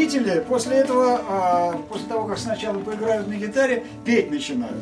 зрители после этого, после того, как сначала поиграют на гитаре, петь начинают.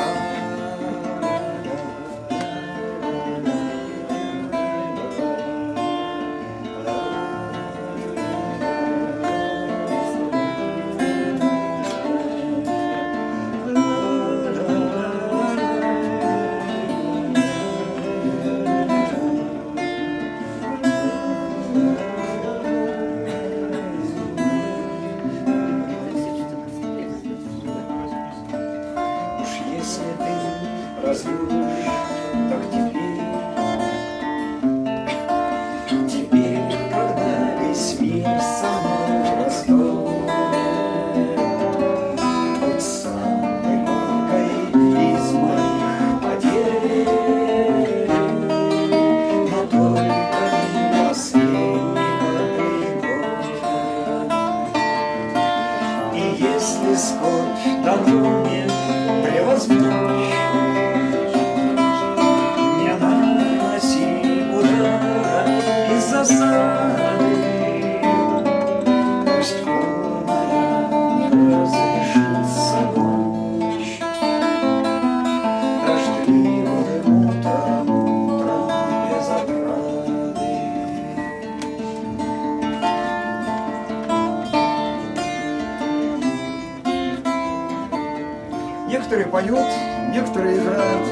Некоторые поют, некоторые играют.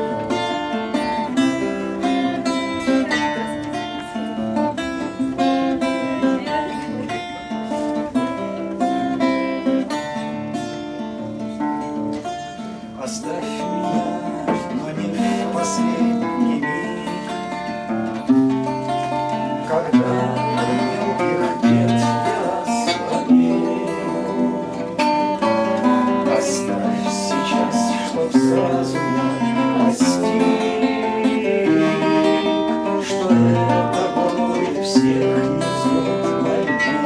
Оставь меня, но не в последний миг, когда мелких бед я ослабею. Оставь сейчас, чтоб сразу я постиг, что это боль всех несет мальчик.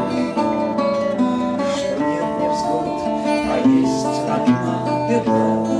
Что нет невзгод, а есть одна беда.